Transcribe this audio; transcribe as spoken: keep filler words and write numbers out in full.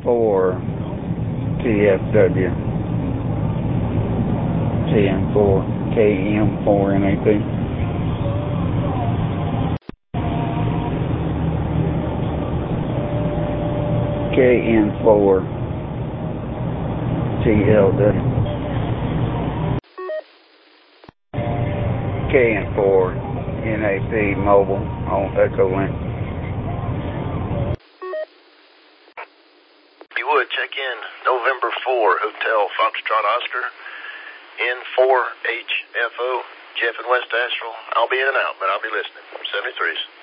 four T F W. ten four K M four N A P. K N four T L W. K N four N A P mobile on Echolink. If you would, check in November four, Hotel Foxtrot Oscar, N four H F O, Jeff in West Asheville. I'll be in and out, but I'll be listening. seventy-threes.